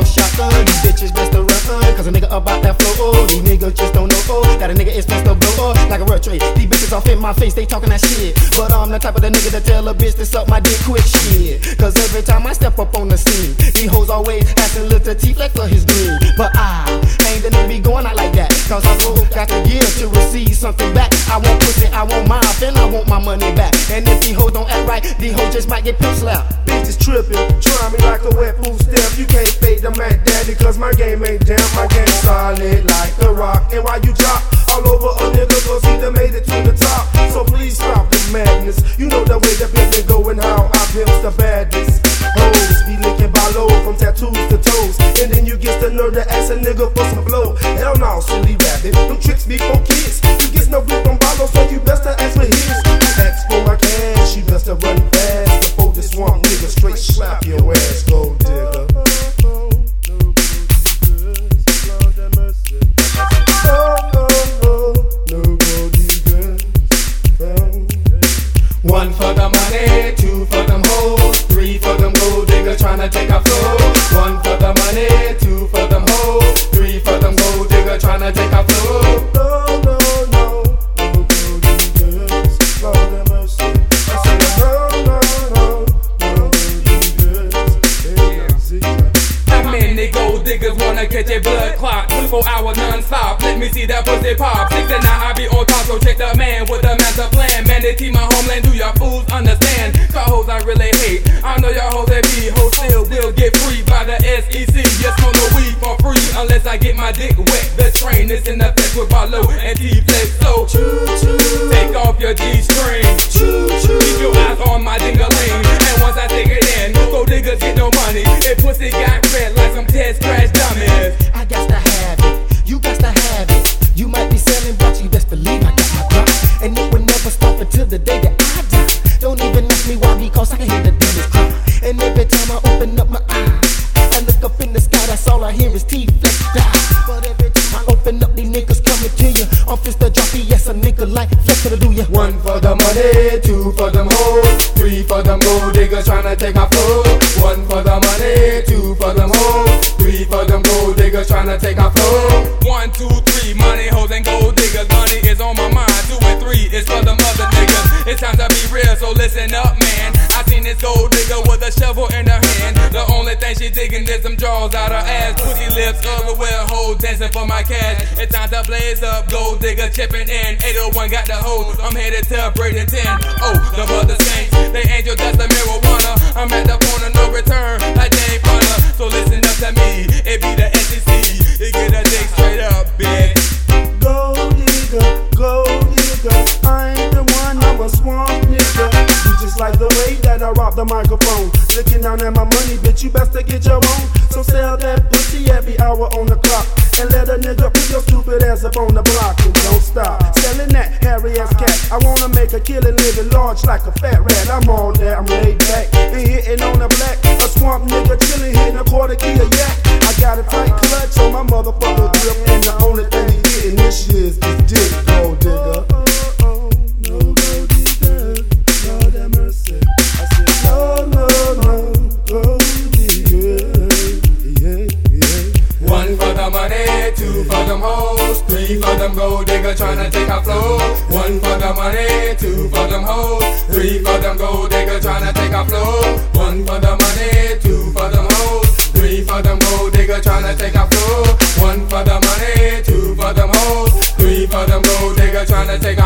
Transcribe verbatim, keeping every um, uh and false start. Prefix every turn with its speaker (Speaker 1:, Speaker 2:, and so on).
Speaker 1: shotgun. These bitches best to run, cause a nigga about that flow. Oh, these niggas just don't know. Oh, that a nigga is best to blow. Oh, like a road trade. These bitches off in my face, they talking that shit. But I'm the type of the nigga to tell a bitch to suck my dick quick shit. Cause every time I step up on the scene, these hoes always asking little teeth like for his green. But I ain't gonna be going out like that, cause I know got to give to receive something back. I want pussy, I want mine, and I want my money back. And if these hoes don't act right, these hoes just might get pimp slapped.
Speaker 2: Bitches tripping, try me like a wet food step. You can't fake the Mac Daddy, cause my game ain't down. My game solid like the rock. And while you drop all over a nigga, cause he done made it to the top. So please stop the madness. You know the way the pimpin' go and how I pimps the baddest. Hoes be licking by low from tattoos to toes. And then you get the nerve to ask a nigga for some blow. Hell no, silly rabbit, them tricks be for kids. You get no grip on Barlow, so you best to ask for his. You ask for my cash, you best to run fast before this swamp nigga straight slap your ass, gold digger.
Speaker 1: One for the money, two for them hoes, three for them gold diggers tryna take a flow. One for the money, two for them hoes, three for them gold diggers tryna take a flow.
Speaker 2: No, no, no, no gold diggers, Lord have mercy. I said no, no, no, no gold diggers.
Speaker 3: How many gold diggers wanna catch a blood clot? twenty-four hours non-stop, let me see that pussy pop. Six and nine, I be on top, so check the man with the master plan. Man, they keep my homeland, do y'all fools understand? Cause hoes I really hate, I know y'all hoes that be hoes still will get free by the S E C. Just smoke no weed for free, unless I get my dick wet. The train is in the flex with Barlow and T-Flex, so take off your G-string. Keep your eyes on my ding-a-ling, and once I take it in, go diggers get no money. If pussy got red like some test crash dummies.
Speaker 1: I got to have it, you got to have it. You might be selling, but you best believe I got my drop. And it will never stop until the day that I die. Don't even ask me why, because I can hear the demons cry. And every time I open up my eyes, I look up in the sky, that's all I hear is T-Flex die. But every time I open up, these niggas coming to you. I'm fist the droppy, yes, a nigga like Flex to do ya.
Speaker 3: One for the money, two for them hoes, three for them gold diggers tryna take a flow. One for the money, two for them hoes, three for them gold diggers tryna take a flow. One, two, three, money, hoes, and gold diggers. Money is on my mind. Two and three is for them other niggas. It's time to be real, so listen up, man. I seen this gold digger with a shovel in her hand. The only thing she digging is some draws out her ass. Pussy lips everywhere, hoes dancing for my cash. It's time to blaze up, gold digger chipping in. eight oh one got the hose, I'm headed to Braden ten. Oh, the mother saints, they angel dust the marijuana. I'm at the point of no return, like Dave Hunter. So listen up to me, it be the S E C. You get a dick straight up, bitch.
Speaker 2: Gold digger, gold digger, I ain't the one, I'm a swamp nigga. You just like the way that I rob the microphone. Looking down at my money, bitch, you best to get your own. So sell that pussy every hour on the clock, and let a nigga put your stupid ass up on the block. And don't stop selling that hairy ass cat. I wanna make a killing living large like a fat rat. I'm all there, I'm laid back and hitting on the black. A swamp nigga chillin', hitting a quarter key of yak. I got a tight clutch on my motherfucker grip, and the only thing he getting this year is this dick, gold digger. No gold digger, Lord have mercy. I said no, no, no, gold digger. Yeah, yeah.
Speaker 3: One for the money, two for them hoes, three for them gold digger tryna take a flow. One for the money, two for them hoes, three for them gold digger tryna take a flow. One for the money, two for them hoes, three for them gold digger tryna take a flow. One for the money, two for them hoes, three for them gold digger tryna take a